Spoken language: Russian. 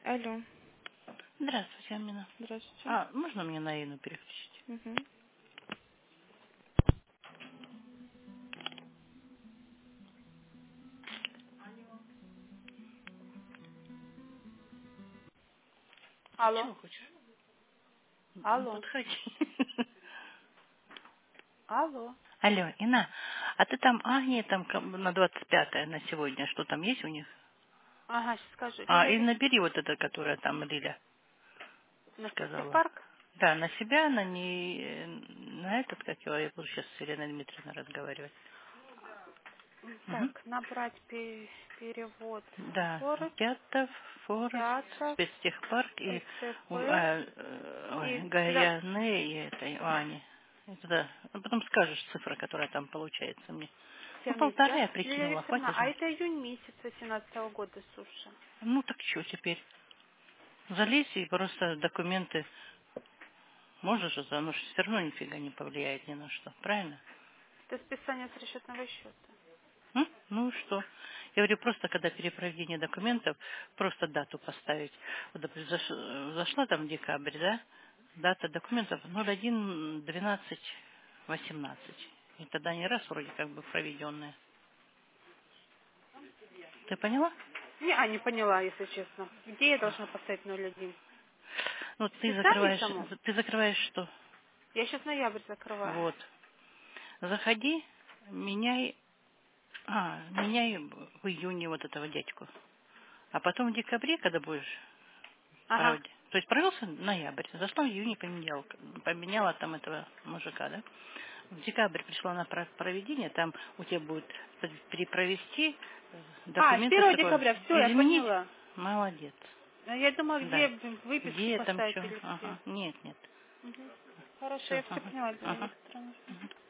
Алло. Здравствуйте, Амина. Здравствуйте. А, можно мне на Ину переключить? Угу. Алло. Чего хочешь? Ну, Алло. подходи. Алло. Алло, Ина, а ты там Агния там на 25-е на сегодня, что там есть у них? Ага, сейчас скажу. А, и Лилия, набери вот это, которая там Лиля на сказала. техпарк? Да, на себя, на не на этот, как его, я буду сейчас с Еленой Дмитриевной разговаривать. Угу. Так, набрать перевод. Да, Форест, Пятов, Форест, театр, спецтехпарк и СТП. И сюда Гаяны и этой Ани. И туда. А потом скажешь цифра, которая там получается мне. Ну, 70, полторы да? я Лилия прикинула, Викторовна, хватит а же. это июнь месяц 18 года, слушай. Ну, так что теперь? Залезь и просто документы можешь же, оно же все равно нифига не повлияет ни на что. Правильно? Это списание с расчетного счета. М? Ну и что? Я говорю, просто когда переправление документов, просто дату поставить. Вот, допустим, зашла там декабрь, да? Дата документов 01/12/18. И тогда не раз вроде как бы проведенная. Ты поняла? Не поняла, если честно. Где я должна поставить 01? Ну, Списание само? ты закрываешь что? Я сейчас ноябрь закрываю. Вот. Заходи, меняй, меняй в июне вот этого дядьку. А потом в декабре, когда будешь Ага. То есть провелся ноябрь, зашла в июне, поменяла там этого мужика, да? В декабрь пришла на проведение, там у тебя будет перепровести С документы, 1 чтобы декабря, все, я изменить. поняла. Молодец. Я думала, где Да. выписку Где там поставить что? или где. Ага. Нет, нет. Мгм. Хорошо, Все. я все Ага. поняла, Лилия Ага. Викторовна.